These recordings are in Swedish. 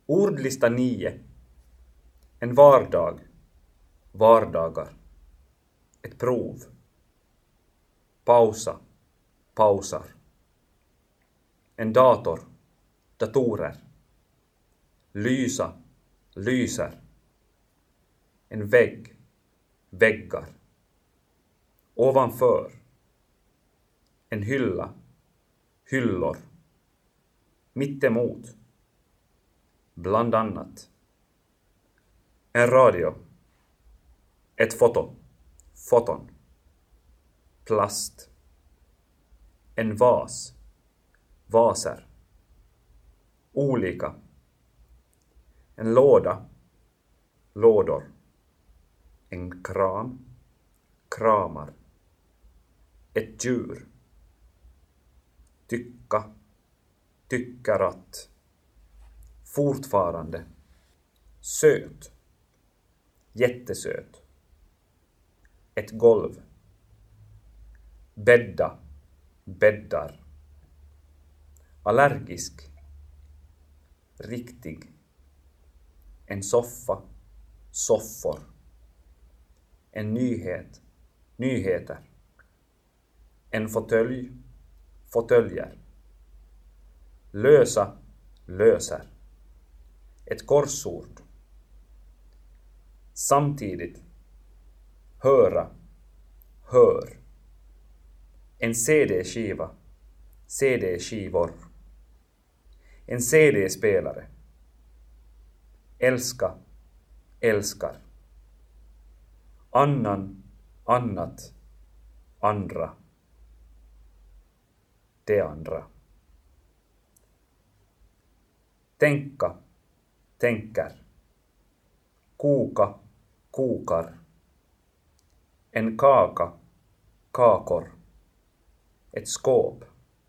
Ordlista 9. En vardag. Vardagar. Ett prov. Pausa. Pausar. En dator. Datorer. Lysa. Lyser. En vägg. Väggar. Ovanför. En hylla. Hyllor. Mittemot. Bland annat. En radio. Ett foto. Foton. Plast. En vas. Vaser. Olika. En låda. Lådor. En kram. Kramar. Ett djur. Tycka. Tycker att. Fortfarande. Söt. Jättesöt. Ett golv. Bädda. Bäddar. Allergisk. Riktig. En soffa. Soffor. En nyhet. Nyheter. En fåtölj. Fåtöljer. Lösa. Löser. Ett korsord. Samtidigt. Höra. Hör. En CD-skiva. CD-skivor. En CD-spelare. Älska. Älskar. Annan. Annat. Andra. Det andra. Tänka. Tänker. Koka. Kokar. En kaka. Kakor. Ett skåp.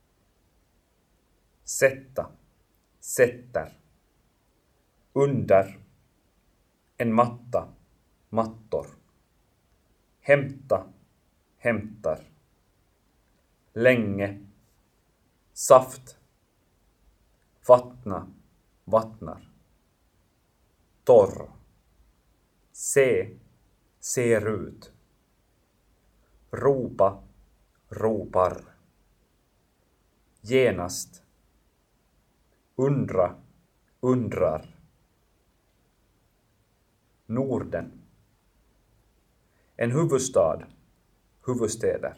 Sätta. Sätter. Under. En matta. Mattor. Hämta. Hämtar. Länge. Saft. Vattna. Vattnar. Torr. Se. Ser ut. Ropa. Ropar. Genast. Undra. Undrar. Norden. En huvudstad. Huvudstäder.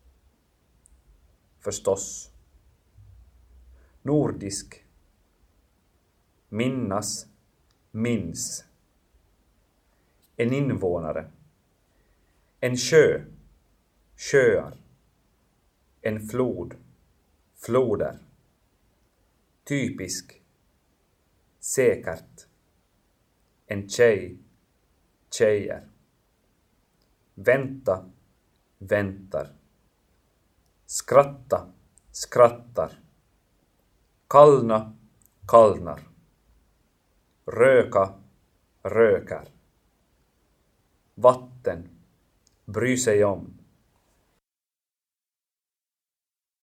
Förstås. Nordisk. Minnas. Minns. En invånare. En sjö. Sjöar. En flod. Floder. Typisk. Säkert. En tjej. Tjejer. Vänta. Väntar. Skratta. Skrattar. Kallna. Kallnar. Röka. Rökar. Vatten. Bry sig om.